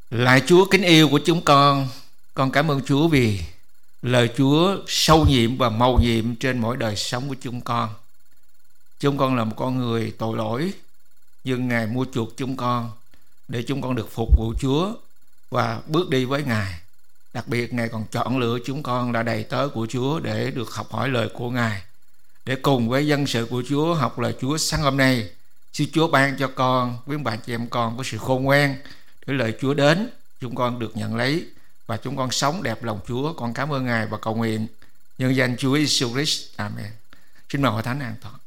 Lạy Chúa kính yêu của chúng con cảm ơn Chúa vì lời Chúa sâu nhiệm và mầu nhiệm trên mỗi đời sống của chúng con. Chúng con là một con người tội lỗi, nhưng Ngài mua chuộc chúng con để chúng con được phục vụ Chúa và bước đi với Ngài. Đặc biệt Ngài còn chọn lựa chúng con là đầy tớ của Chúa để được học hỏi lời của Ngài, để cùng với dân sự của Chúa học lời Chúa sáng hôm nay. Xin Chúa ban cho con, quý bạn chị em con có sự khôn ngoan để lời Chúa đến, chúng con được nhận lấy và chúng con sống đẹp lòng Chúa. Con cảm ơn Ngài và cầu nguyện nhân danh Chúa Giêsu Christ. Amen. Xin mời hội thánh an toàn.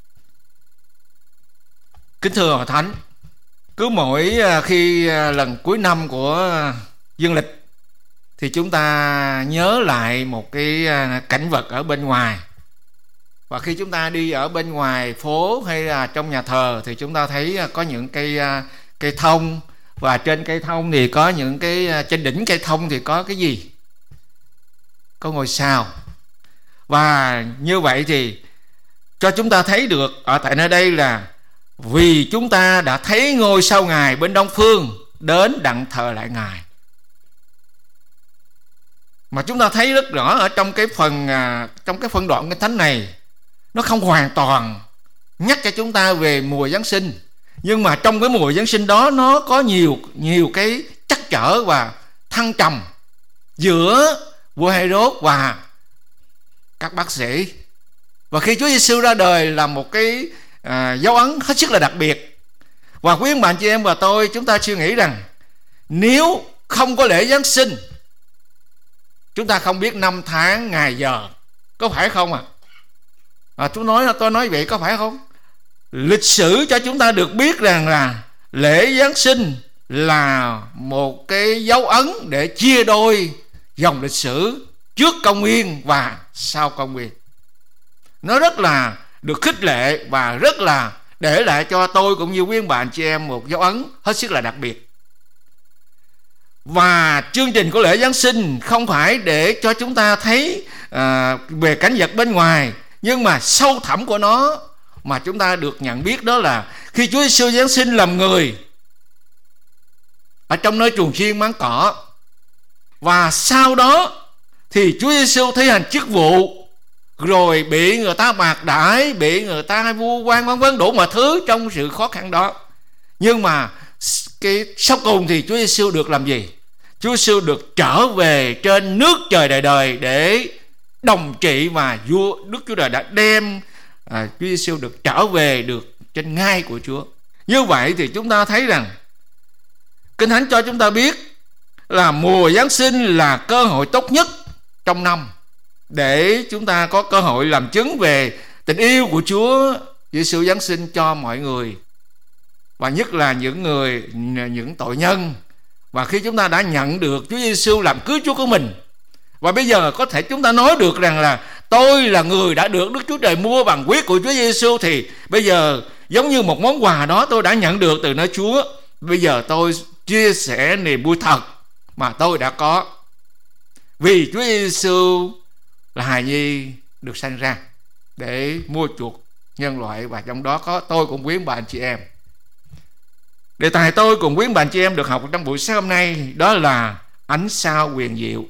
Kính thưa hội thánh, cứ mỗi khi lần cuối năm của dương lịch thì chúng ta nhớ lại một cái cảnh vật ở bên ngoài. Và khi chúng ta đi ở bên ngoài phố hay là trong nhà thờ thì chúng ta thấy có những cây thông, và trên cây thông thì có những trên đỉnh cây thông thì có cái gì? Có ngôi sao. Và như vậy thì cho chúng ta thấy được ở tại nơi đây là vì chúng ta đã thấy ngôi sao Ngài bên đông phương, đến đặng thờ lại Ngài. Mà chúng ta thấy rất rõ ở trong cái phân đoạn Kinh Thánh này, nó không hoàn toàn nhắc cho chúng ta về mùa Giáng sinh, nhưng mà trong cái mùa Giáng sinh đó nó có nhiều cái trắc trở và thăng trầm giữa vua Hêrôđ và các bác sĩ. Và khi Chúa Giêsu ra đời là một cái dấu ấn hết sức là đặc biệt. Và quý bạn chị em và tôi, chúng ta suy nghĩ rằng nếu không có lễ Giáng sinh, chúng ta không biết năm tháng ngày giờ, có phải không ạ? Tôi nói vậy có phải không? Lịch sử cho chúng ta được biết rằng là lễ Giáng sinh là một cái dấu ấn để chia đôi dòng lịch sử trước công nguyên và sau công nguyên. Nó rất là được khích lệ và rất là để lại cho tôi cũng như quý bạn chị em một dấu ấn hết sức là đặc biệt. Và chương trình của lễ Giáng sinh không phải để cho chúng ta thấy về cảnh vật bên ngoài, nhưng mà sâu thẳm của nó mà chúng ta được nhận biết đó là khi Chúa Giêsu Giáng sinh làm người ở trong nơi chuồng chiên máng cỏ, và sau đó thì Chúa Giêsu thi hành chức vụ, rồi bị người ta bạc đãi, bị người ta vu oan vân vân đủ mọi thứ trong sự khó khăn đó. Nhưng mà cái sau cùng thì Chúa Giêsu được làm gì? Chúa Giêsu được trở về trên nước trời đời đời để đồng trị, và Đức Chúa Trời đã đem Chúa Giêsu được trở về được trên ngai của Chúa. Như vậy thì chúng ta thấy rằng Kinh Thánh cho chúng ta biết là mùa Giáng sinh là cơ hội tốt nhất trong năm để chúng ta có cơ hội làm chứng về tình yêu của Chúa Giêsu Giáng sinh cho mọi người, và nhất là những tội nhân. Và khi chúng ta đã nhận được Chúa Giêsu làm cứu Chúa của mình, và bây giờ có thể chúng ta nói được rằng là tôi là người đã được Đức Chúa Trời mua bằng huyết của Chúa Giêsu, thì bây giờ giống như một món quà đó tôi đã nhận được từ nơi Chúa. Bây giờ tôi chia sẻ niềm vui thật mà tôi đã có, vì Chúa Giêsu là hài nhi được sanh ra để mua chuộc nhân loại, và trong đó có tôi cùng quý bạn chị em. Đề tài tôi cùng quý bạn chị em được học trong buổi sáng hôm nay đó là ánh sao huyền diệu.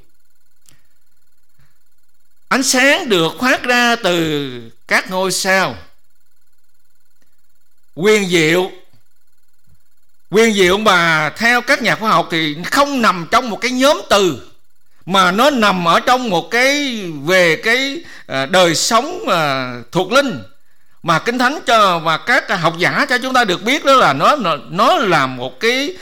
Ánh sáng được phát ra từ các ngôi sao. Huyền diệu mà theo các nhà khoa học thì không nằm trong một cái nhóm từ, mà nó nằm ở trong một cái về cái đời sống thuộc linh mà Kinh Thánh cho và các học giả cho chúng ta được biết, đó là nó là một cái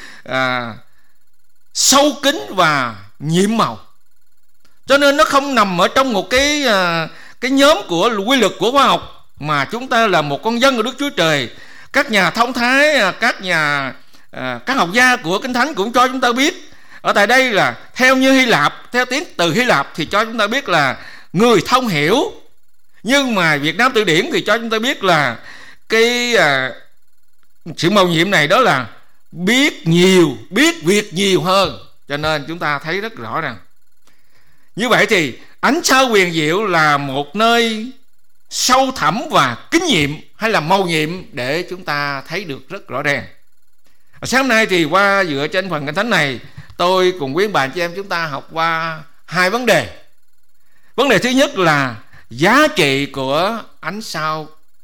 sâu kín và nhiệm màu. Cho nên nó không nằm ở trong một cái nhóm của quy luật của khoa học, mà chúng ta là một con dân của Đức Chúa Trời. Các nhà thông thái, các học gia của Kinh Thánh cũng cho chúng ta biết ở tại đây là theo tiếng từ Hy Lạp thì cho chúng ta biết là người thông hiểu, nhưng mà Việt Nam Từ Điển thì cho chúng ta biết là cái sự mầu nhiệm này đó là biết việc nhiều hơn. Cho nên chúng ta thấy rất rõ rằng như vậy thì ánh sao huyền diệu là một nơi sâu thẳm và kinh nghiệm hay là mầu nhiệm để chúng ta thấy được rất rõ ràng. Sáng nay thì qua dựa trên phần Kinh Thánh này, tôi cùng quý bà chị em chúng ta học qua hai vấn đề. Vấn đề thứ nhất là giá trị của ánh sao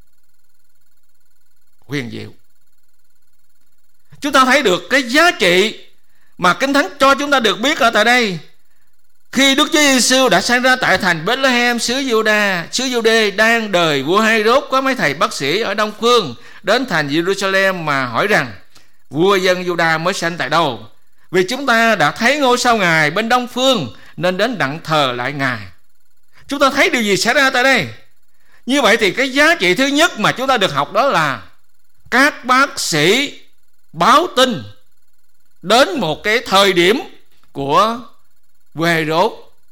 huyền diệu. Chúng ta thấy được cái giá trị mà Kinh Thánh cho chúng ta được biết ở tại đây. Khi Đức Chúa Giêsu đã sinh ra tại thành Bethlehem xứ Giu-đê, đang đời vua Hê-rốt có mấy thầy bác sĩ ở Đông Phương đến thành Jerusalem mà hỏi rằng vua dân Giu-đa mới sanh tại đâu? Vì chúng ta đã thấy ngôi sao Ngài bên Đông Phương nên đến đặng thờ lại Ngài. Chúng ta thấy điều gì xảy ra tại đây? Như vậy thì cái giá trị thứ nhất mà chúng ta được học đó là các bác sĩ báo tin đến một cái thời điểm của vua Hê-rốt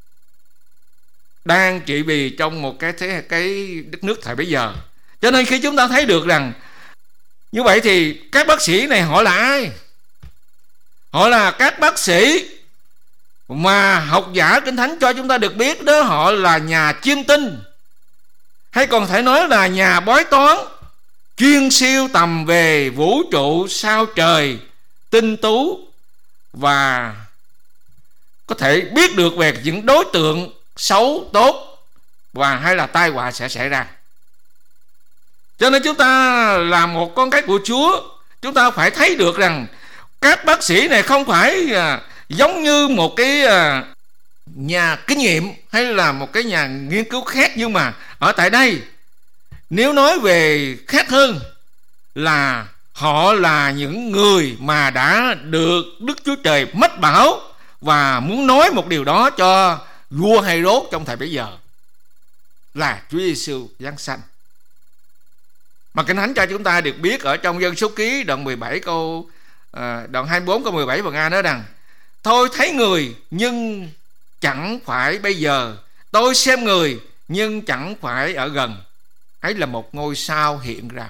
đang trị vì trong một cái đất nước thời bấy giờ. Cho nên khi chúng ta thấy được rằng như vậy thì các bác sĩ này họ là ai? Họ là các bác sĩ mà học giả Kinh Thánh cho chúng ta được biết đó, họ là nhà chiêm tinh, hay còn thể nói là nhà bói toán, chuyên siêu tầm về vũ trụ, sao trời, tinh tú, và có thể biết được về những đối tượng xấu, tốt và hay là tai họa sẽ xảy ra. Cho nên chúng ta là một con cái của Chúa, chúng ta phải thấy được rằng các bác sĩ này không phải giống như một cái nhà kinh nghiệm hay là một cái nhà nghiên cứu khác, nhưng mà ở tại đây nếu nói về khác hơn là họ là những người mà đã được Đức Chúa Trời mách bảo và muốn nói một điều đó cho vua Hê-rốt trong thời bấy giờ là Chúa Giêsu giáng sanh. Mà Kinh Thánh cho chúng ta được biết ở trong Dân Số Ký đoạn 17 đoạn 24 câu 17 phần A nói rằng: tôi thấy người nhưng chẳng phải bây giờ, tôi xem người nhưng chẳng phải ở gần, ấy là một ngôi sao hiện ra.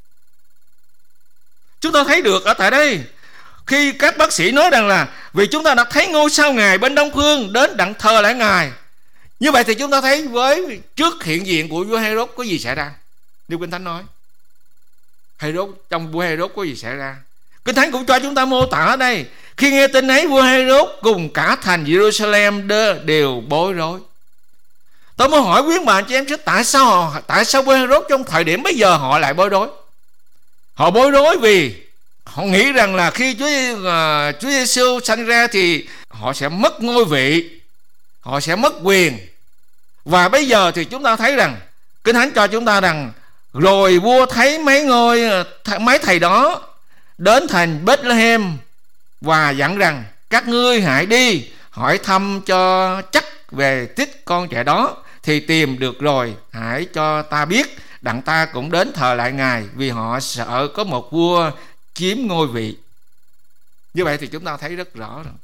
Chúng ta thấy được ở tại đây khi các bác sĩ nói rằng là vì chúng ta đã thấy ngôi sao Ngài bên Đông Phương đến đặng thờ lại Ngài. Như vậy thì chúng ta thấy với trước hiện diện của vua Hê-rốt có gì xảy ra? Điều Kinh Thánh nói trong vua Hê-rốt có gì xảy ra? Kinh Thánh cũng cho chúng ta mô tả ở đây. Khi nghe tin ấy, vua Hê-rốt cùng cả thành Jerusalem đều bối rối. Tôi muốn hỏi quý bà chị em chứ tại sao vua Hê-rốt trong thời điểm bây giờ họ lại bối rối? Họ bối rối vì họ nghĩ rằng là khi Chúa Giêsu sanh ra thì họ sẽ mất ngôi vị, họ sẽ mất quyền. Và bây giờ thì chúng ta thấy rằng Kinh Thánh cho chúng ta rằng rồi vua thấy mấy thầy đó đến thành Bethlehem và dặn rằng các ngươi hãy đi hỏi thăm cho chắc về tích con trẻ đó, thì tìm được rồi hãy cho ta biết, đặng ta cũng đến thờ lại Ngài, vì họ sợ có một vua chiếm ngôi vị. Như vậy thì chúng ta thấy rất rõ rồi.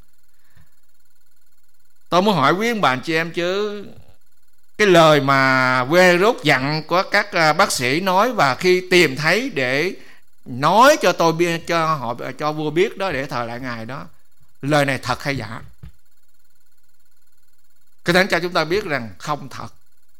Tôi muốn hỏi quý bạn chị em chứ cái lời mà vua Hê-rốt dặn của các bác sĩ nói và khi tìm thấy để nói cho tôi biết, cho vua biết đó để thờ lại Ngài đó, lời này thật hay giả? Kinh Thánh cho chúng ta biết rằng không thật.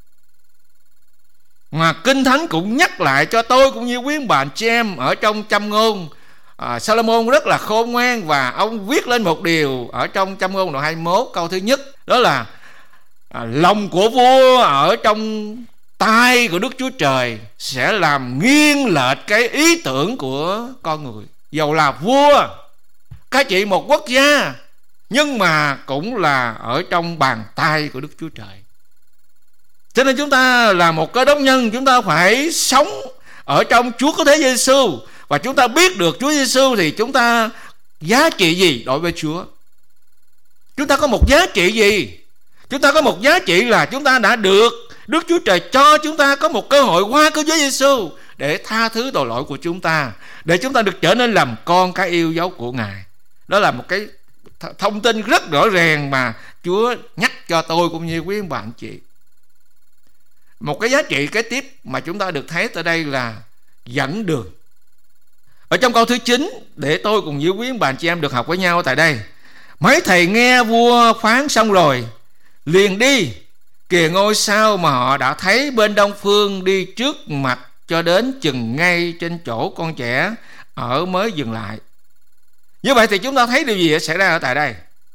Mà Kinh Thánh cũng nhắc lại cho tôi cũng như quý bạn chị em ở trong Châm Ngôn. Salomon rất là khôn ngoan và ông viết lên một điều ở trong Châm Ngôn đoạn 21 câu thứ nhất, đó là lòng của vua ở trong tay của Đức Chúa Trời sẽ làm nghiêng lệch cái ý tưởng của con người. Dầu là vua, cai trị một quốc gia, nhưng mà cũng là ở trong bàn tay của Đức Chúa Trời. Cho nên chúng ta là một Cơ Đốc nhân, chúng ta phải sống ở trong Chúa Cứu Thế Giêsu, và chúng ta biết được Chúa Giêsu thì chúng ta giá trị gì đối với Chúa. Chúng ta có một giá trị gì? Chúng ta có một giá trị là chúng ta đã được Đức Chúa Trời cho chúng ta có một cơ hội qua cứu Chúa Giêsu để tha thứ tội lỗi của chúng ta, để chúng ta được trở nên làm con cái yêu dấu của Ngài. Đó là một cái thông tin rất rõ ràng mà Chúa nhắc cho tôi cũng như quý bạn chị. Một cái giá trị kế tiếp mà chúng ta được thấy tại đây là dẫn đường. Ở trong câu thứ 9, để tôi cùng với quý bạn chị em được học với nhau tại đây: mấy thầy nghe vua phán xong rồi liền đi, kìa ngôi sao mà họ đã thấy bên Đông Phương đi trước mặt cho đến chừng ngay trên chỗ con trẻ ở mới dừng lại. Như vậy thì chúng ta thấy điều gì xảy ra ở tại đây?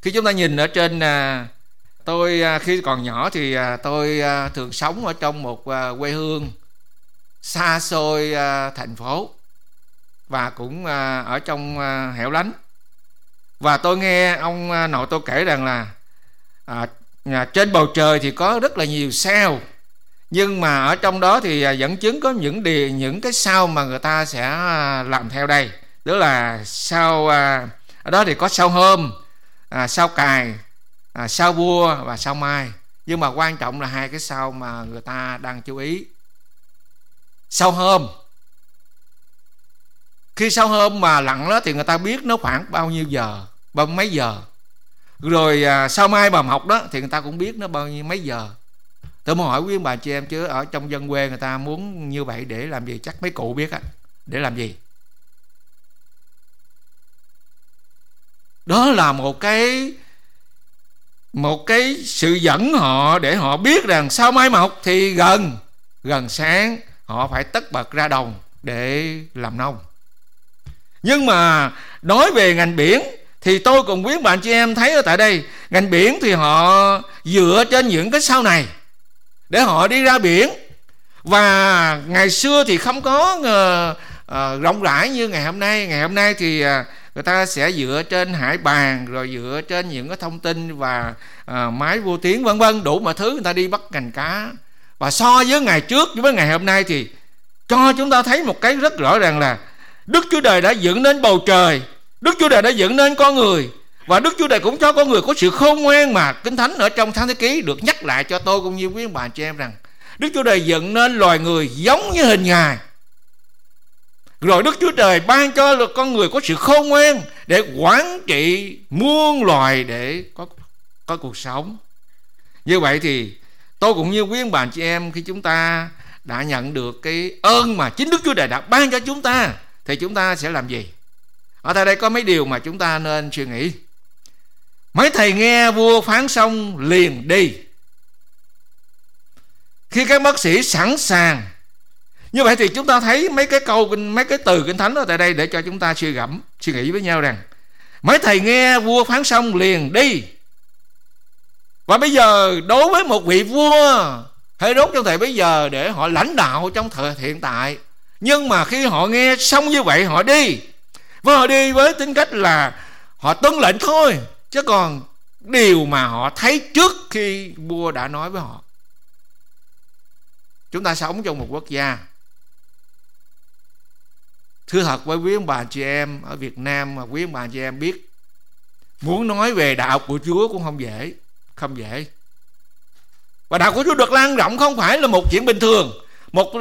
Khi chúng ta nhìn ở trên tôi khi còn nhỏ thì tôi thường sống ở trong một quê hương xa xôi thành phố, và cũng ở trong hẻo lánh. Và tôi nghe ông nội tôi kể rằng là trên bầu trời thì có rất là nhiều sao, nhưng mà ở trong đó thì dẫn chứng có những cái sao mà người ta sẽ làm theo đây. Đó là sao ở đó thì có sao Hôm, sao Cài, sao Vua và sao Mai. Nhưng mà quan trọng là hai cái sao mà người ta đang chú ý. Sao Hôm, khi sao Hôm mà lặn đó thì người ta biết nó khoảng bao nhiêu giờ, mấy giờ. Rồi sao Mai mà mọc đó thì người ta cũng biết nó bao nhiêu mấy giờ. Tôi muốn hỏi quý bà chị em, chứ ở trong dân quê người ta muốn như vậy để làm gì? Chắc mấy cụ biết á. Để làm gì? Đó là một cái sự dẫn họ để họ biết rằng sao mai mọc thì gần sáng họ phải tất bật ra đồng để làm nông. Nhưng mà nói về ngành biển thì tôi cùng quý bạn chị em thấy ở tại đây, ngành biển thì họ dựa trên những cái sao này để họ đi ra biển. Và ngày xưa thì không có rộng rãi như ngày hôm nay. Ngày hôm nay thì người ta sẽ dựa trên hải bàn, rồi dựa trên những cái thông tin và máy vô tuyến vân vân, đủ mọi thứ người ta đi bắt cành cá. Và so với ngày trước với ngày hôm nay thì cho chúng ta thấy một cái rất rõ ràng là Đức Chúa Trời đã dựng nên bầu trời, Đức Chúa Trời đã dựng nên con người, và Đức Chúa Trời cũng cho con người có sự khôn ngoan. Mà Kinh Thánh ở trong Sáng Thế Ký được nhắc lại cho tôi cũng như quý bà chị em rằng Đức Chúa Trời dựng nên loài người giống như hình Ngài. Rồi Đức Chúa Trời ban cho con người có sự khôn ngoan để quản trị muôn loài để có cuộc sống. Như vậy thì tôi cũng như quý bà chị em, khi chúng ta đã nhận được cái ơn mà chính Đức Chúa Trời đã ban cho chúng ta thì chúng ta sẽ làm gì? Ở tại đây có mấy điều mà chúng ta nên suy nghĩ. Mấy thầy nghe vua phán xong liền đi. Khi các bác sĩ sẵn sàng. Như vậy thì chúng ta thấy mấy cái từ Kinh Thánh ở tại đây để cho chúng ta suy nghĩ với nhau rằng mấy thầy nghe vua phán xong liền đi. Và bây giờ đối với một vị vua Hê-rốt trong thời bây giờ để họ lãnh đạo trong thời hiện tại, nhưng mà khi họ nghe xong như vậy họ đi. Và họ đi với tính cách là họ tuân lệnh thôi, chứ còn điều mà họ thấy trước khi vua đã nói với họ. Chúng ta sống trong một quốc gia, thưa thật với quý ông bà chị em ở Việt Nam, mà quý ông bà chị em biết, muốn nói về đạo của Chúa cũng không dễ. Và đạo của Chúa được lan rộng không phải là một chuyện bình thường. Một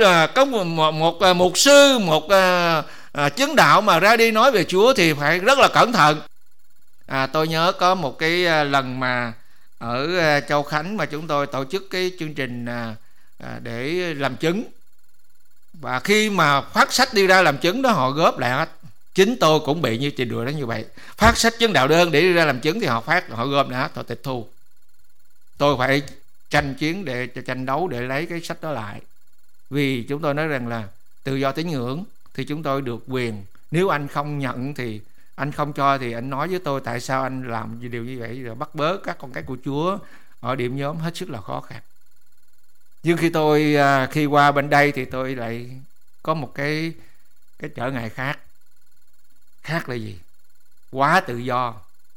mục sư, một chứng đạo mà ra đi nói về Chúa thì phải rất là cẩn thận. Tôi nhớ có một cái lần mà ở Châu Khánh mà chúng tôi tổ chức cái chương trình để làm chứng. Và khi mà phát sách đi ra làm chứng đó, họ góp lại hết. Chính tôi cũng bị như trình đùa đó như vậy. Phát sách chứng đạo đơn để đi ra làm chứng thì họ gom lại hết, họ tịch thu. Tôi phải tranh đấu để lấy cái sách đó lại. Vì chúng tôi nói rằng là tự do tín ngưỡng thì chúng tôi được quyền. Nếu anh không nhận thì anh không cho thì anh nói với tôi tại sao anh làm điều như vậy, rồi bắt bớ các con cái của Chúa ở điểm nhóm hết sức là khó khăn. Nhưng khi qua bên đây thì tôi lại có một cái trở ngại khác. Khác là gì? Quá tự do.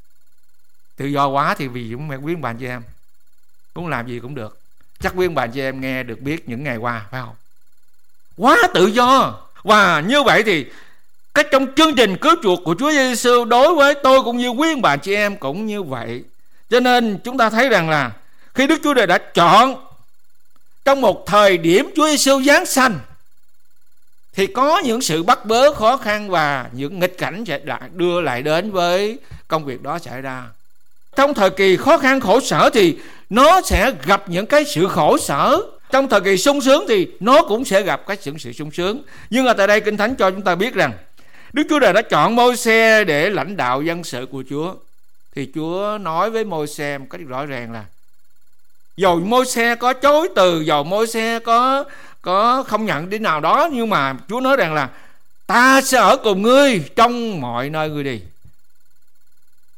Tự do quá thì vì chúng quý bạn chị em muốn làm gì cũng được. Chắc quý bạn chị em nghe được biết những ngày qua phải không? Quá tự do. Và như vậy thì trong chương trình cứu chuộc của Chúa Giêsu đối với tôi cũng như quý bạn chị em cũng như vậy. Cho nên chúng ta thấy rằng là khi Đức Chúa Trời đã chọn trong một thời điểm Chúa Giêsu giáng sanh thì có những sự bắt bớ khó khăn và những nghịch cảnh sẽ đưa lại đến với công việc đó xảy ra. Trong thời kỳ khó khăn khổ sở thì nó sẽ gặp những cái sự khổ sở. Trong thời kỳ sung sướng thì nó cũng sẽ gặp cái sự sung sướng. Nhưng ở tại đây Kinh Thánh cho chúng ta biết rằng Đức Chúa Trời đã chọn Môi-se để lãnh đạo dân sự của Chúa. Thì Chúa nói với Môi-se một cách rõ ràng là dầu Môi-se có chối từ, dầu Môi-se có không nhận đến nào đó, nhưng mà Chúa nói rằng là ta sẽ ở cùng ngươi trong mọi nơi ngươi đi.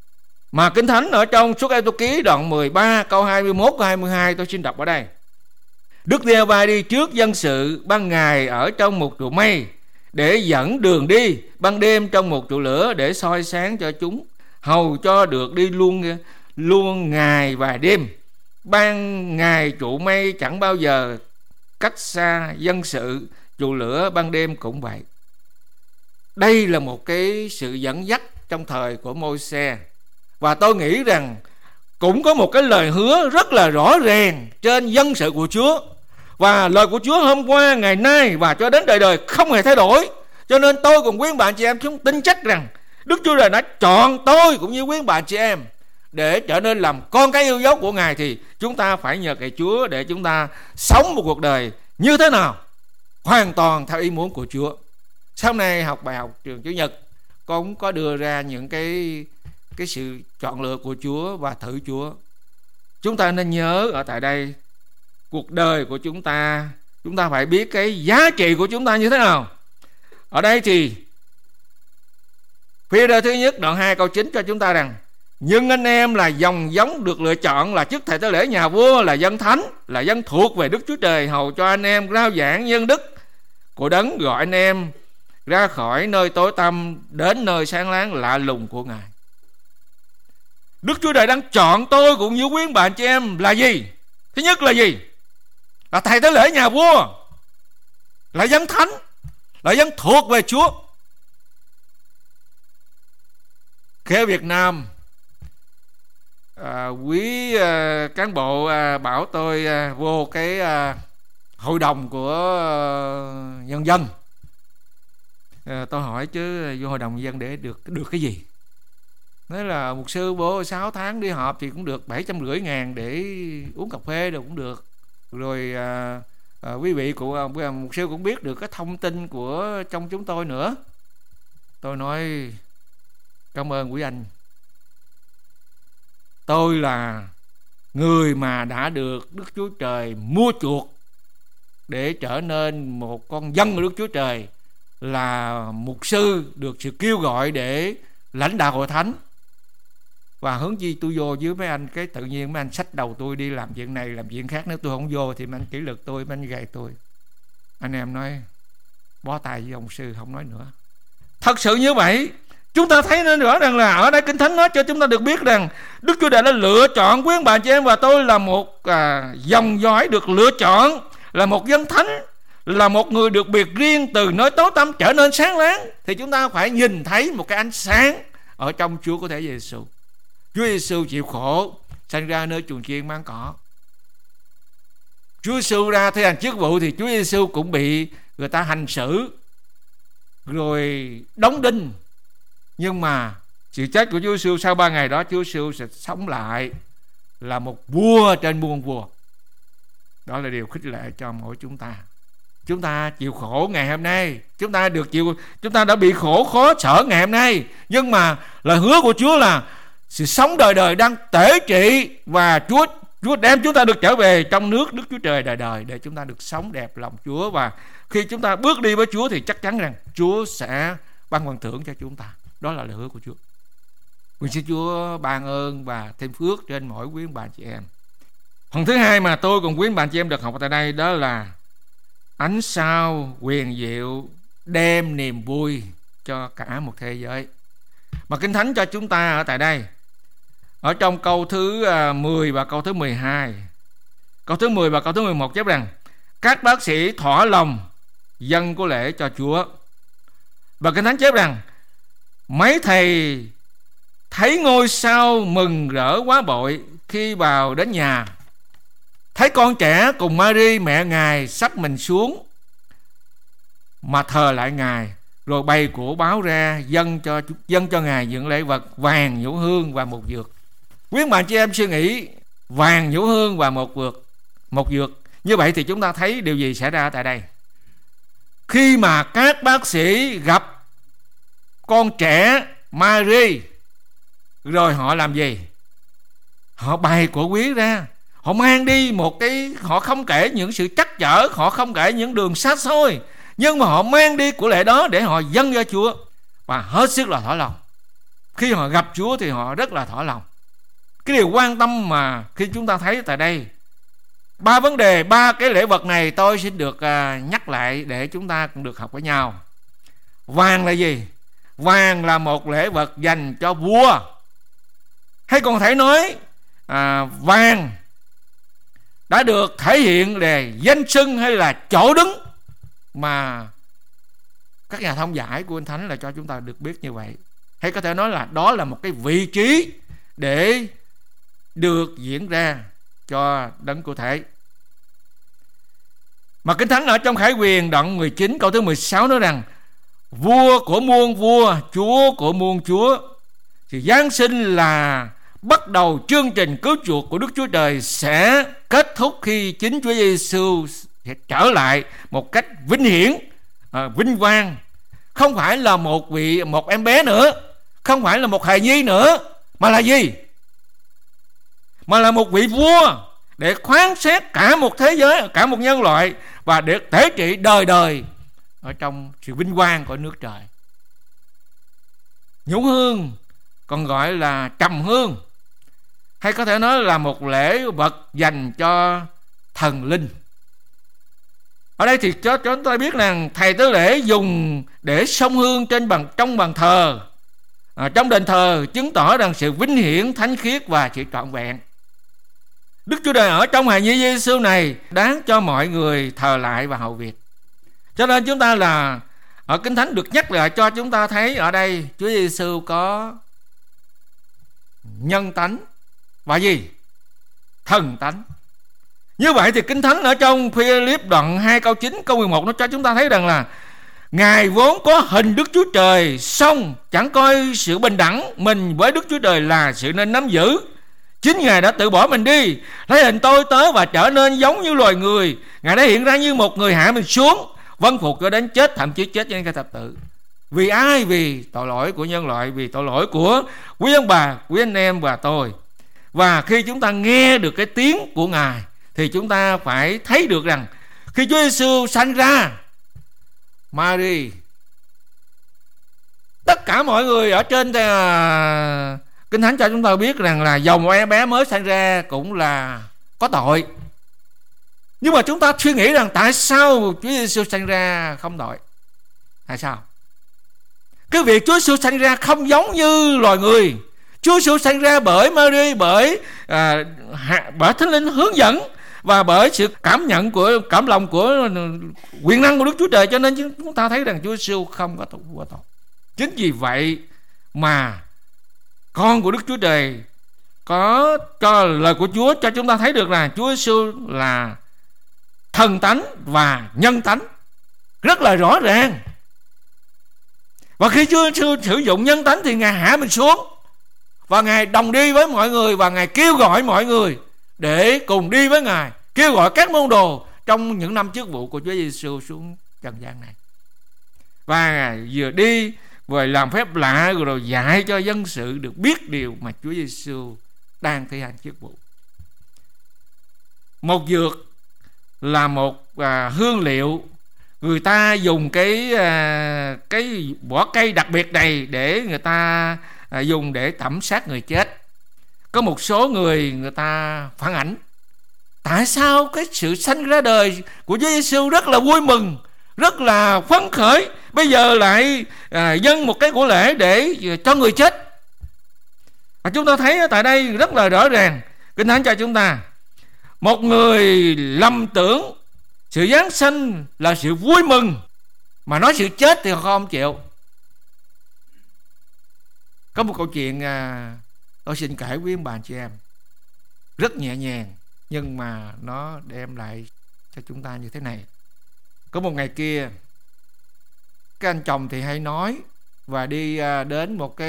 Mà Kinh Thánh ở trong Suất Ê-tô Ký đoạn 13 câu 21 câu 22 tôi xin đọc ở đây. Đức Giê-hô-va đi trước dân sự, ban ngày ở trong một trụ mây để dẫn đường đi, ban đêm trong một trụ lửa để soi sáng cho chúng, hầu cho được đi luôn ngày và đêm. Ban ngày trụ mây chẳng bao giờ cách xa dân sự, trụ lửa ban đêm cũng vậy. Đây là một cái sự dẫn dắt trong thời của Môi-se, và tôi nghĩ rằng cũng có một cái lời hứa rất là rõ ràng trên dân sự của Chúa. Và lời của Chúa hôm qua, ngày nay và cho đến đời đời không hề thay đổi. Cho nên tôi cùng quý bạn chị em chúng tin chắc rằng Đức Chúa Trời đã chọn tôi cũng như quý bạn chị em để trở nên làm con cái yêu dấu của Ngài. Thì chúng ta phải nhờ cậy Chúa để chúng ta sống một cuộc đời như thế nào? Hoàn toàn theo ý muốn của Chúa. Sau này học bài học trường Chủ nhật, con cũng có đưa ra những cái sự chọn lựa của Chúa và thử Chúa. Chúng ta nên nhớ ở tại đây, cuộc đời của chúng ta phải biết cái giá trị của chúng ta như thế nào. Ở đây thì Phi-e-rơ thứ nhất đoạn 2 câu 9 cho chúng ta rằng: nhưng anh em là dòng giống được lựa chọn, là chức thầy tế lễ nhà vua, là dân thánh, là dân thuộc về Đức Chúa Trời, hầu cho anh em rao giảng nhân đức của Đấng gọi anh em ra khỏi nơi tối tăm đến nơi sáng láng lạ lùng của Ngài. Đức Chúa Trời đang chọn tôi cũng như quý bạn chị em là gì? Thứ nhất là gì? Là thầy tế lễ nhà vua, là dân thánh, là dân thuộc về Chúa. Khế Việt Nam, quý cán bộ bảo tôi vô cái hội đồng của nhân dân. Tôi hỏi chứ vô hội đồng nhân dân để được cái gì? Nói là mục sư bố 6 tháng đi họp thì cũng được 750.000 để uống cà phê đâu cũng được. Rồi quý vị của mục sư cũng biết được cái thông tin của trong chúng tôi nữa. Tôi nói cảm ơn quý anh. Tôi là người mà đã được Đức Chúa Trời mua chuộc để trở nên một con dân của Đức Chúa Trời, là mục sư được sự kêu gọi để lãnh đạo hội thánh. Và hướng chi tôi vô với mấy anh, cái tự nhiên mấy anh xách đầu tôi đi làm chuyện này làm chuyện khác. Nếu tôi không vô thì mấy anh kỷ luật tôi, mấy anh gầy tôi. Anh em nói bó tay với ông sư, không nói nữa. Thật sự như vậy. Chúng ta thấy nên rõ ràng là ở đây Kinh Thánh nói cho chúng ta được biết rằng Đức Chúa Trời đã lựa chọn quý bạn chị em và tôi là một dòng dõi được lựa chọn, là một dân thánh, là một người được biệt riêng từ nơi tối tăm trở nên sáng láng. Thì chúng ta phải nhìn thấy một cái ánh sáng ở trong Chúa của thể Giêsu. Chúa Giêsu chịu khổ, sanh ra nơi chuồng chiên mang cỏ. Chúa Giêsu ra thi hành chức vụ thì Chúa Giêsu cũng bị người ta hành xử rồi đóng đinh. Nhưng mà sự chết của Chúa Giêsu sau 3 ngày đó, Chúa Giêsu sẽ sống lại là một vua trên muôn vua. Đó là điều khích lệ cho mỗi chúng ta. Chúng ta chịu khổ ngày hôm nay, chúng ta đã bị khổ khó sở ngày hôm nay, nhưng mà lời hứa của Chúa là sự sống đời đời đang tể trị, và Chúa đem chúng ta được trở về trong nước Đức Chúa Trời đời đời để chúng ta được sống đẹp lòng Chúa. Và khi chúng ta bước đi với Chúa thì chắc chắn rằng Chúa sẽ ban phần thưởng cho chúng ta. Đó là lời hứa của Chúa. Nguyện xin Chúa ban ơn và thêm phước trên mỗi quý bạn chị em. Phần thứ hai mà tôi cùng quý bạn chị em được học tại đây, đó là ánh sao huyền diệu đem niềm vui cho cả một thế giới. Mà Kinh Thánh cho chúng ta ở tại đây, ở trong câu thứ 10 và câu thứ 12, câu thứ 10 và câu thứ 11 chép rằng: các bác sĩ thỏa lòng dâng của lễ cho Chúa. Và Kinh Thánh chép rằng: mấy thầy thấy ngôi sao mừng rỡ quá bội khi vào đến nhà, thấy con trẻ cùng Mary mẹ Ngài xách mình xuống mà thờ lại Ngài, rồi bày của báo ra dâng cho Ngài những lễ vật vàng, nhũ hương và một dược. Quý bạn chị em suy nghĩ, vàng, nhũ hương và một dược, như vậy thì chúng ta thấy điều gì xảy ra tại đây? Khi mà các bác sĩ gặp con trẻ Mary, rồi họ làm gì? Họ bày của quý ra, họ mang đi một cái, họ không kể những sự trắc trở, họ không kể những đường xa xôi, nhưng mà họ mang đi của lễ đó để họ dâng cho Chúa, và hết sức là thỏa lòng. khi họ gặp Chúa thì họ rất là thỏa lòng. Cái điều quan tâm mà khi chúng ta thấy tại đây, 3 vấn đề, 3 cái lễ vật này tôi xin được nhắc lại để chúng ta cũng được học với nhau. Vàng là gì? Vàng là một lễ vật dành cho vua, hay còn thể nói vàng đã được thể hiện về danh xưng hay là chỗ đứng mà các nhà thông giải của Kinh Thánh là cho chúng ta được biết như vậy. Hay có thể nói là đó là một cái vị trí để được diễn ra cho đấng cụ thể. Mà Kinh Thánh ở trong Khải Huyền đoạn 19 câu thứ 16 nói rằng vua của muôn vua, chúa của muôn chúa. Thì Giáng sinh là bắt đầu chương trình cứu chuộc của Đức Chúa Trời sẽ kết thúc khi chính Chúa Giêsu sẽ trở lại một cách vinh hiển, vinh quang. Không phải là một em bé nữa, không phải là một hài nhi nữa, mà là gì? Mà là một vị vua để khoán xét cả một thế giới, cả một nhân loại, và để tế trị đời đời ở trong sự vinh quang của nước trời. Nhũ hương còn gọi là trầm hương, hay có thể nói là một lễ vật dành cho thần linh. Ở đây thì cho chúng ta biết rằng thầy tế lễ dùng để xông hương trong bàn thờ, trong đền thờ, chứng tỏ rằng sự vinh hiển, thánh khiết và sự trọn vẹn. Đức Chúa Trời ở trong hài nhi Giêsu này đáng cho mọi người thờ lại và hầu việc. Cho nên chúng ta là ở Kinh Thánh được nhắc lại cho chúng ta thấy ở đây Chúa Giêsu có nhân tánh và gì? Thần tánh. Như vậy thì Kinh Thánh ở trong Phi-e-líp đoạn 2 câu 9 câu 11 nó cho chúng ta thấy rằng là Ngài vốn có hình Đức Chúa Trời, song chẳng coi sự bình đẳng mình với Đức Chúa Trời là sự nên nắm giữ. Chính Ngài đã tự bỏ mình đi, lấy hình tôi tớ và trở nên giống như loài người. Ngài đã hiện ra như một người hạ mình xuống, vâng phục cho đến chết, thậm chí chết trên cây thập tự. Vì ai? Vì tội lỗi của nhân loại, vì tội lỗi của quý ông bà, quý anh em và tôi. Và khi chúng ta nghe được cái tiếng của Ngài thì chúng ta phải thấy được rằng khi Chúa Giêsu sanh ra, Mary, tất cả mọi người ở trên Kinh Thánh cho chúng ta biết rằng là dòng một em bé mới sanh ra cũng là có tội. Nhưng mà chúng ta suy nghĩ rằng tại sao Chúa Giêsu sanh ra không tội? Tại sao? Cái việc Chúa Giêsu sanh ra không giống như loài người. Chúa Giêsu sanh ra bởi Mary, bởi Thánh Linh hướng dẫn và bởi sự cảm lòng của quyền năng của Đức Chúa Trời, cho nên chúng ta thấy rằng Chúa Giêsu không có tội. Chính vì vậy mà con của Đức Chúa Trời có cho lời của Chúa cho chúng ta thấy được là Chúa Giêsu là thần tánh và nhân tánh rất là rõ ràng. Và khi Chúa Giêsu sử dụng nhân tánh thì Ngài hạ mình xuống và Ngài đồng đi với mọi người, và Ngài kêu gọi mọi người để cùng đi với Ngài, kêu gọi các môn đồ trong những năm chức vụ của Chúa Giêsu xuống trần gian này. Và Ngài vừa đi vừa làm phép lạ rồi dạy cho dân sự được biết điều mà Chúa Giêsu đang thi hành chức vụ. Một dược là một hương liệu, người ta dùng cái vỏ cây đặc biệt này để người ta dùng để tẩm sát người chết. Có một số người ta phản ảnh tại sao cái sự sanh ra đời của Chúa Giêsu rất là vui mừng, rất là phấn khởi, bây giờ lại dâng một cái của lễ để cho người chết. Chúng ta thấy tại đây rất là rõ ràng, Kinh Thánh cho chúng ta một người lầm tưởng sự giáng sinh là sự vui mừng, mà nói sự chết thì họ không chịu. Có một câu chuyện tôi xin kể với ông bà anh chị em, rất nhẹ nhàng nhưng mà nó đem lại cho chúng ta như thế này. Có một ngày kia, cái anh chồng thì hay nói và đi đến một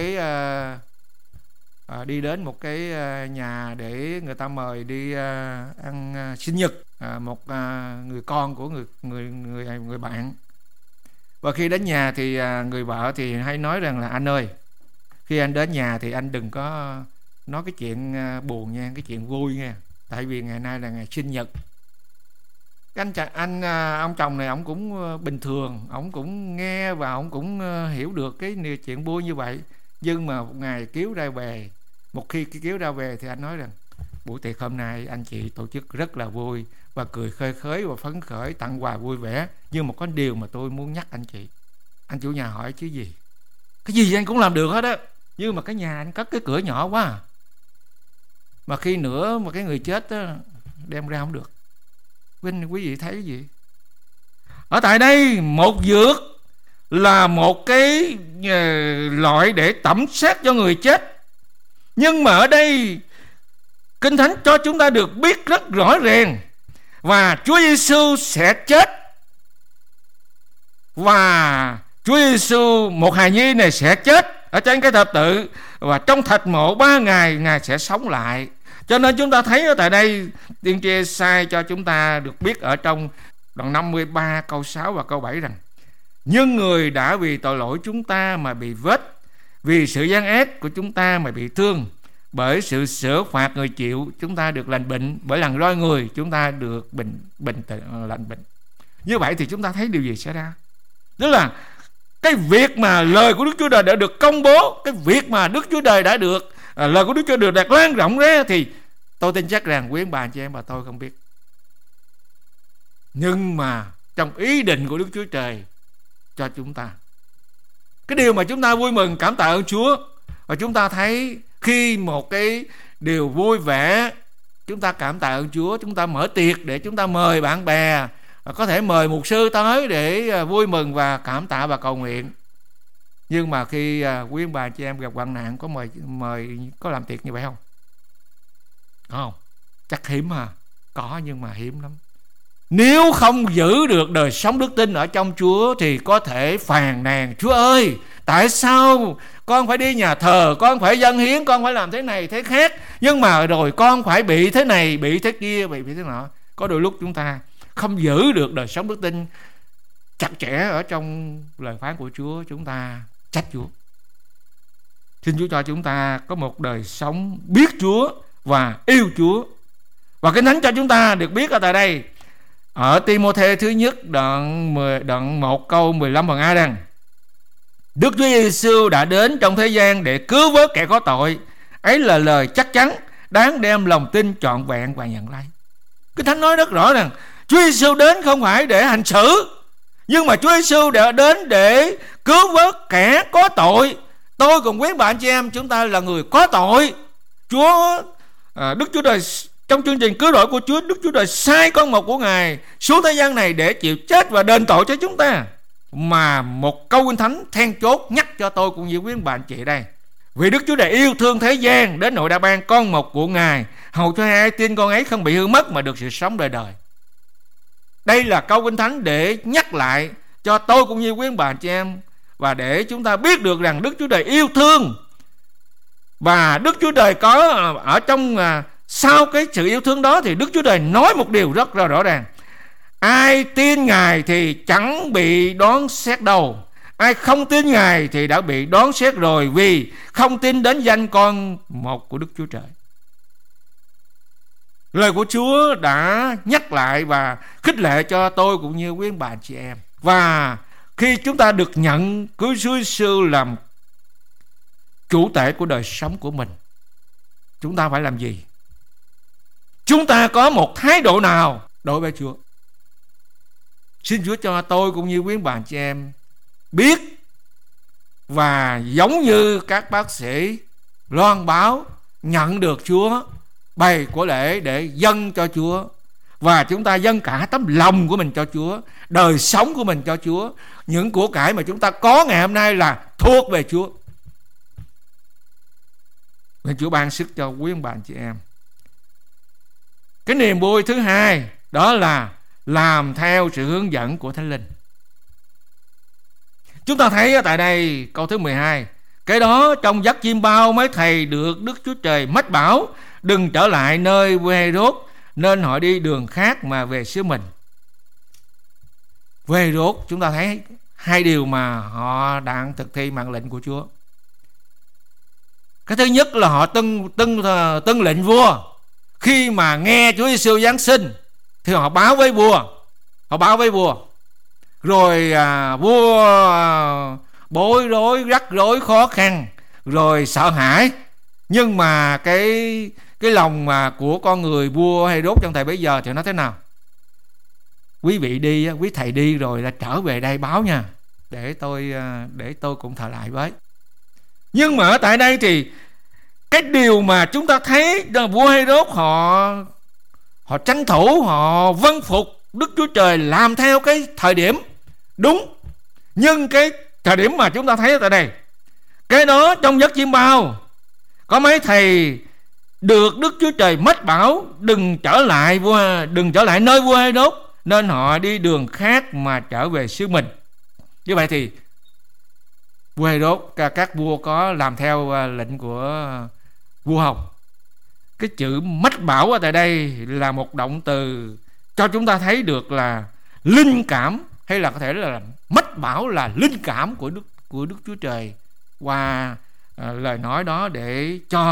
cái nhà để người ta mời đi ăn sinh nhật một người con của người bạn. Và khi đến nhà thì người vợ thì hay nói rằng là anh ơi, khi anh đến nhà thì anh đừng có nói cái chuyện buồn nha, cái chuyện vui nha, tại vì ngày nay là ngày sinh nhật. Ông chồng này ông cũng bình thường, ông cũng nghe và ông cũng hiểu được cái chuyện vui như vậy, Nhưng mà một ngày kéo ra về, một khi kéo ra về thì anh nói rằng buổi tiệc hôm nay anh chị tổ chức rất là vui và cười khơi khới và phấn khởi, tặng quà vui vẻ. Nhưng mà có điều mà tôi muốn nhắc anh chị. Anh chủ nhà hỏi chứ gì? Cái gì anh cũng làm được hết á, nhưng mà cái nhà anh cất cái cửa nhỏ quá à. Mà khi nữa mà cái người chết á, đem ra không được. Quý vị thấy cái gì? Ở tại đây một dược là một cái loại để tẩm xác cho người chết. Nhưng mà ở đây Kinh Thánh cho chúng ta được biết rất rõ ràng, và Chúa Giêsu sẽ chết, và Chúa Giêsu một hài nhi này sẽ chết ở trên cái thập tự, và trong thạch mộ 3 ngày Ngài sẽ sống lại. Cho nên chúng ta thấy ở tại đây tiên tri Ê-sai cho chúng ta được biết ở trong đoạn 53 câu 6 và câu 7 rằng: nhưng người đã vì tội lỗi chúng ta mà bị vết, vì sự gian ác của chúng ta mà bị thương. Bởi sự sửa phạt người chịu, chúng ta được lành bệnh. Bởi lần roi người, chúng ta được lành bệnh. Như vậy thì chúng ta thấy điều gì xảy ra? Tức là cái việc mà lời của Đức Chúa Trời đã được công bố, cái việc mà Đức Chúa Trời đã được lời của Đức Chúa Trời được lan rộng ra, thì tôi tin chắc rằng quý bà chị em và tôi không biết. Nhưng mà trong ý định của Đức Chúa Trời cho chúng ta, cái điều mà chúng ta vui mừng cảm tạ ơn Chúa, và chúng ta thấy khi một cái điều vui vẻ, chúng ta cảm tạ ơn Chúa, chúng ta mở tiệc để chúng ta mời bạn bè, có thể mời mục sư tới để vui mừng và cảm tạ và cầu nguyện. Nhưng mà khi quý bà chị em gặp hoạn nạn, có mời có làm tiệc như vậy không? Có không? Chắc hiếm à. Có, nhưng mà hiếm lắm. Nếu không giữ được đời sống đức tin ở trong Chúa thì có thể phàn nàn: Chúa ơi, tại sao con phải đi nhà thờ, con phải dâng hiến, con phải làm thế này thế khác, nhưng mà rồi con phải bị thế này, bị thế kia, bị thế nọ. Có đôi lúc chúng ta không giữ được đời sống đức tin chặt chẽ ở trong lời phán của Chúa, chúng ta trách Chúa. Xin Chúa cho chúng ta có một đời sống biết Chúa và yêu Chúa. Và Kinh Thánh cho chúng ta được biết ở tại đây, ở Ti-mô-thê thứ nhất đoạn 1 câu 15 phần A rằng: Đức Chúa Giêsu đã đến trong thế gian để cứu vớt kẻ có tội. Ấy là lời chắc chắn, đáng đem lòng tin trọn vẹn và nhận lấy. Kinh Thánh nói rất rõ rằng Chúa Giêsu đến không phải để hành xử, nhưng mà Chúa Giêsu đã đến để cứu vớt kẻ có tội. Tôi cùng quý bạn chị em, chúng ta là người có tội. Đức Chúa Trời trong chương trình cứu rỗi của Chúa, Đức Chúa Trời sai con một của Ngài xuống thế gian này để chịu chết và đền tội cho chúng ta. Mà một câu Kinh Thánh then chốt nhắc cho tôi cũng như quý bạn chị đây: vì Đức Chúa Trời yêu thương thế gian đến nỗi đã ban con một của Ngài, hầu cho ai tin con ấy không bị hư mất mà được sự sống đời đời. Đây là câu Kinh Thánh để nhắc lại cho tôi cũng như quý bạn chị em, và để chúng ta biết được rằng Đức Chúa Trời yêu thương. Và Đức Chúa Trời có ở trong sau cái sự yêu thương đó thì Đức Chúa Trời nói một điều rất là rõ ràng: ai tin Ngài thì chẳng bị đoán xét đâu, ai không tin Ngài thì đã bị đoán xét rồi, vì không tin đến danh con một của Đức Chúa Trời. Lời của Chúa đã nhắc lại và khích lệ cho tôi cũng như quý bà chị em. Và khi chúng ta được nhận cứu Chúa Giêsu làm chủ tể của đời sống của mình, chúng ta phải làm gì? Chúng ta có một thái độ nào đối với Chúa? Xin Chúa cho tôi cũng như quý bạn chị em biết, và giống như các bác sĩ loan báo nhận được Chúa, bày của lễ để dâng cho Chúa, và chúng ta dâng cả tấm lòng của mình cho Chúa, đời sống của mình cho Chúa. Những của cải mà chúng ta có ngày hôm nay là thuộc về Chúa. Nên Chúa ban sức cho quý bạn chị em. Cái niềm vui thứ hai đó là làm theo sự hướng dẫn của Thánh Linh. Chúng ta thấy ở tại đây câu thứ 12: cái đó trong giấc chim bao mấy thầy được Đức Chúa Trời mách bảo đừng trở lại nơi vua Hê-rốt, nên họ đi đường khác mà về xứ mình. Vua Hê-rốt, chúng ta thấy hai điều mà họ đang thực thi mạng lệnh của Chúa. Cái thứ nhất là họ tuân lệnh vua. Khi mà nghe Chúa Giêsu Giáng sinh thì họ báo với vua. Rồi vua bối rối, rắc rối, khó khăn, rồi sợ hãi. Nhưng mà cái lòng mà của con người vua Herod trong thời bấy giờ thì nó thế nào? Quý vị đi, quý thầy đi rồi là trở về đây báo nha, để tôi cũng thờ lại với. Nhưng mà ở tại đây thì cái điều mà chúng ta thấy là vua Herod họ tranh thủ, họ vâng phục Đức Chúa Trời, làm theo cái thời điểm đúng. Nhưng cái thời điểm mà chúng ta thấy tại đây, cái đó trong giấc chiêm bao có mấy thầy được Đức Chúa Trời mách bảo đừng trở lại nơi vua Herod, nên họ đi đường khác mà trở về xứ mình. Như vậy thì vua Herod, các vua có làm theo lệnh của vua không? Cái chữ mách bảo ở tại đây là một động từ cho chúng ta thấy được là linh cảm, hay là có thể là mách bảo là linh cảm của Đức Chúa Trời qua lời nói đó, để cho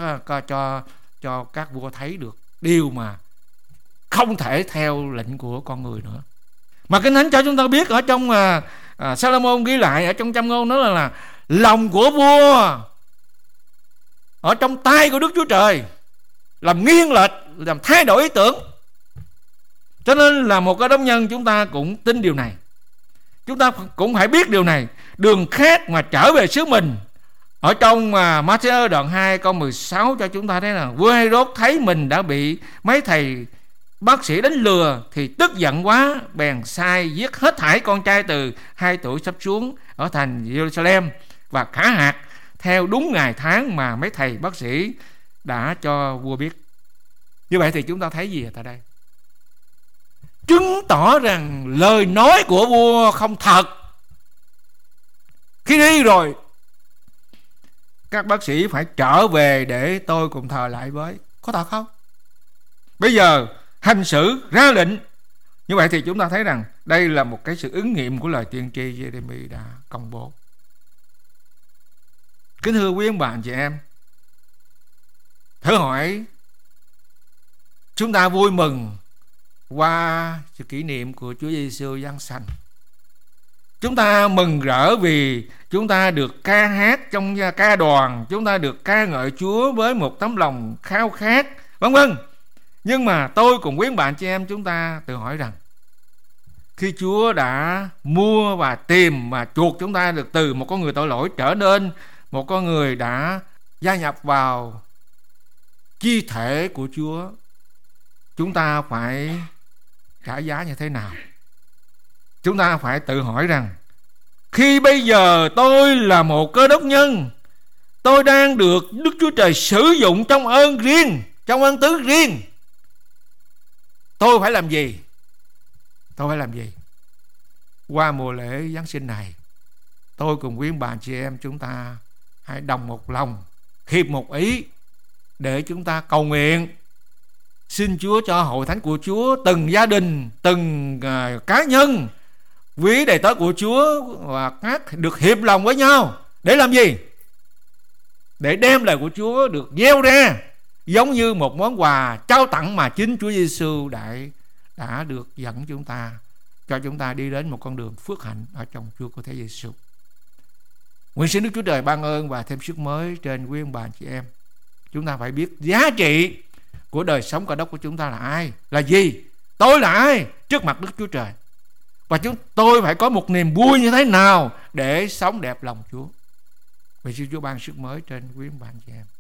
các vua thấy được điều mà không thể theo lệnh của con người nữa. Mà Kinh Thánh cho chúng ta biết ở trong Salomon ghi lại ở trong Châm Ngôn đó là lòng của vua ở trong tay của Đức Chúa Trời, làm nghiêng lệch, làm thay đổi ý tưởng. Cho nên là một cái đốc nhân chúng ta cũng tin điều này, chúng ta cũng phải biết điều này. Đường khác mà trở về xứ mình. Ở trong Matthew đoạn 2 câu 16 cho chúng ta thấy là vua Herod thấy mình đã bị mấy thầy bác sĩ đánh lừa thì tức giận quá, bèn sai giết hết thảy con trai từ 2 tuổi sắp xuống ở thành Jerusalem và khả hạt, theo đúng ngày tháng mà mấy thầy bác sĩ đã cho vua biết. Như vậy thì chúng ta thấy gì ở tại đây? Chứng tỏ rằng lời nói của vua không thật. Khi đi rồi, các bác sĩ phải trở về để tôi cùng thờ lại với. Có thật không? Bây giờ hành xử ra lệnh. Như vậy thì chúng ta thấy rằng đây là một cái sự ứng nghiệm của lời tiên tri Giê-rê-mi đã công bố. Kính thưa quý ông bà anh chị em, thử hỏi chúng ta vui mừng qua sự kỷ niệm của Chúa Giêsu giáng sanh. Chúng ta mừng rỡ vì chúng ta được ca hát trong ca đoàn, chúng ta được ca ngợi Chúa với một tấm lòng khao khát, vân vân. Nhưng mà tôi cùng quý bạn chị em chúng ta tự hỏi rằng, khi Chúa đã mua và tìm và chuộc chúng ta được từ một con người tội lỗi trở nên một con người đã gia nhập vào chi thể của Chúa, chúng ta phải trả giá như thế nào? Chúng ta phải tự hỏi rằng, khi bây giờ tôi là một cơ đốc nhân, tôi đang được Đức Chúa Trời sử dụng trong ơn riêng, trong ơn tứ riêng, tôi phải làm gì? Tôi phải làm gì? Qua mùa lễ Giáng sinh này, tôi cùng quý bà chị em chúng ta hãy đồng một lòng, hiệp một ý để chúng ta cầu nguyện, xin Chúa cho hội thánh của Chúa, từng gia đình, từng cá nhân, quý đầy tớ của Chúa và các được hiệp lòng với nhau để làm gì? Để đem lời của Chúa được gieo ra giống như một món quà trao tặng mà chính Chúa Giêsu đã được dẫn chúng ta, cho chúng ta đi đến một con đường phước hạnh ở trong Chúa của Thế Giêsu. Nguyện xin Đức Chúa Trời ban ơn và thêm sức mới trên quý ông bà chị em. Chúng ta phải biết giá trị của đời sống cơ đốc của chúng ta là ai, là gì, tôi là ai trước mặt Đức Chúa Trời, và tôi phải có một niềm vui như thế nào để sống đẹp lòng Chúa. Nguyện xin Chúa ban sức mới trên quý ông bà chị em.